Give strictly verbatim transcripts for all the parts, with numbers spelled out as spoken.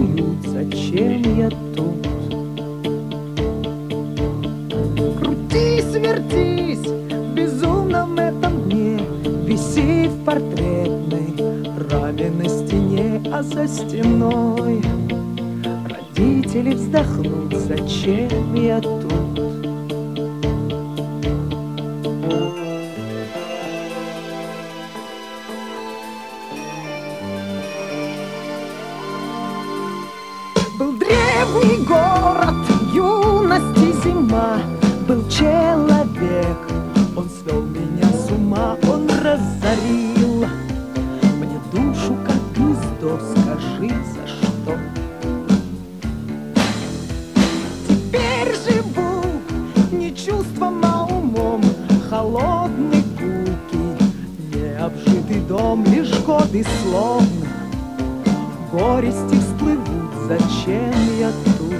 уют, зачем я тут? Крутись, вертись в безумном этом дне, виси в портретной раме на стене, а за стеной родители вздохнут, зачем я тут? Был древний город, юности зима, был человек, он свел меня с ума, он разорил мне душу, как гнездо, скажи, за что? Теперь живу не чувством, а умом, холодный гулкий, необжитый дом, лишь годы словно горести всплывут, зачем я тут?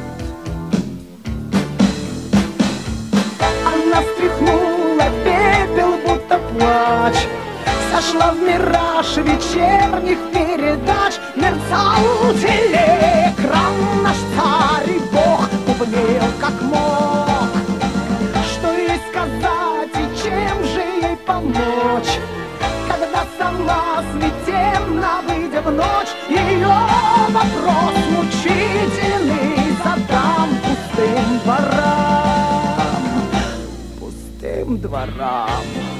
Она встряхнула пепел, будто плач, сошла в мираж вечерних передач. Мерцал телеэкран, наш царь и бог бубнил как мог. Что ей сказать и чем же ей помочь, когда сама сметенно, выйдя в ночь, ее вопрос мучительный задам пустым дворам, пустым дворам.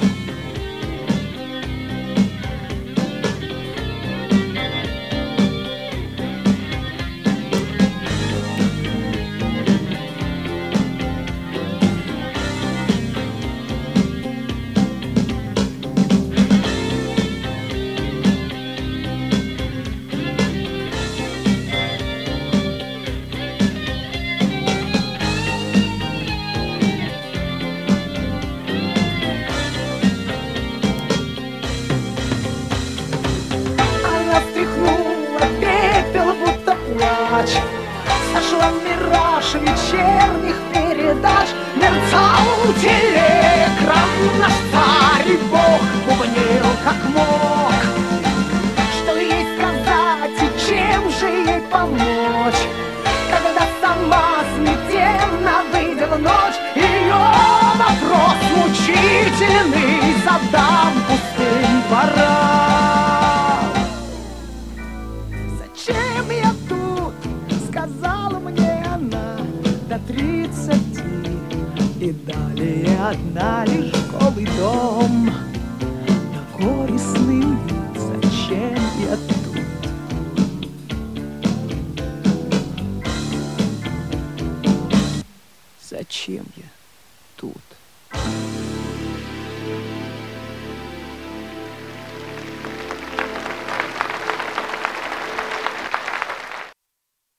Сошла в мираж вечерних передач. Мерцал телеэкран, наш царь и бог бубнил как мог. Что ей сказать и чем же ей помочь, когда сама смятенно, выйдя в ночь, ее вопрос мучительный задам пустым дворам. Зачем я тут? Сказала мне она, до тридцати, и далее одна лишь голый дом, на горестный уют, зачем я тут? Зачем я тут?